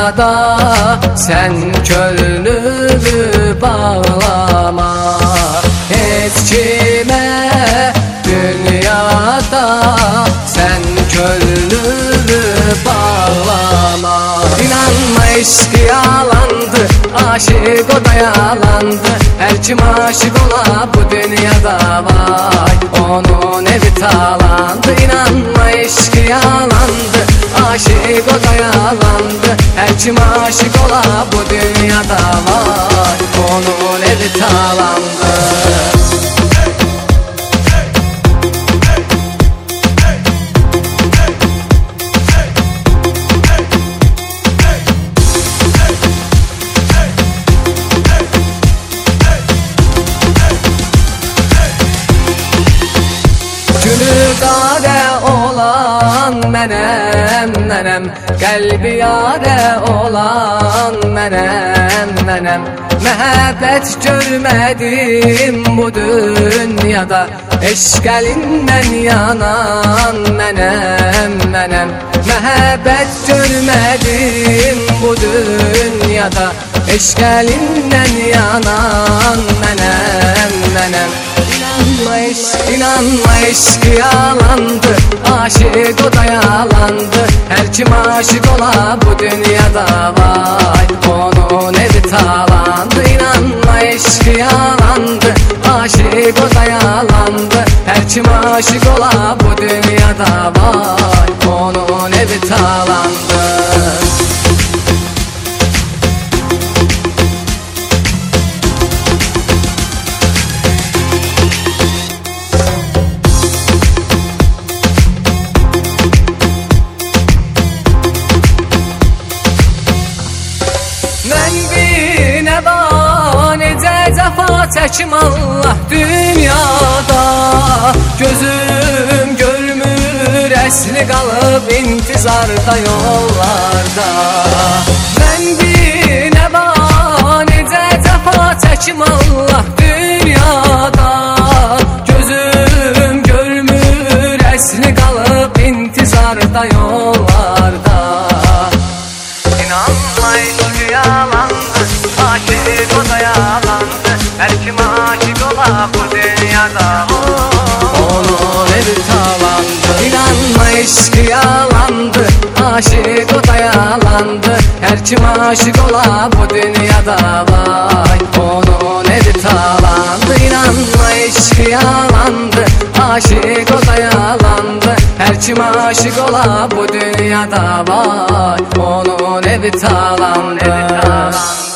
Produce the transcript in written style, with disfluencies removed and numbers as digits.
dünyada sen könlümü bağlama. Hiç kime dünyada sen könlümü bağlama. İnanma eşki yalandı, aşık o da yalandı. Her kim aşık ola bu dünyada vay, onun evi talandı. İnanma eşki yalandı, aşık o da yalandı. Her kim aşık ola bu dünyada vay, onun evi talandı. Gülüzade olan menem, kalbi yare olan menem. Mehabbet görmedim bu dünyada, eşk elinden yanan menem. Mehabbet görmedim bu dünyada, eşk elinden yanan menem. İnanma eşki yalandı, aşık o da yalandı. Her kim aşık ola bu dünyada vay, onun evi talandı. İnanma eşki yalandı, aşık o da yalandı. Her kim aşık ola bu dünyada vay, onun evi talandı. Çəkim Allah dünyada, gözüm görmür əsli qalıb intizarda yollarda. Mən bir nəva necə cəfa çəkim Allah dünyada, gözüm görmür əsli qalıb intizarda yollarda. İnanma eşki yalandı, aşık o da yalandı. Her kim aşık ola bu dünyada onun evi talandı. İnanma eşki yalandı, aşık o da yalandı. Her kim aşık ola bu dünyada vay, onun evi talandı. İnanma eşki yalandı, aşık o da yalandı. Her kim aşık ola bu dünyada vay, onun evi talandı.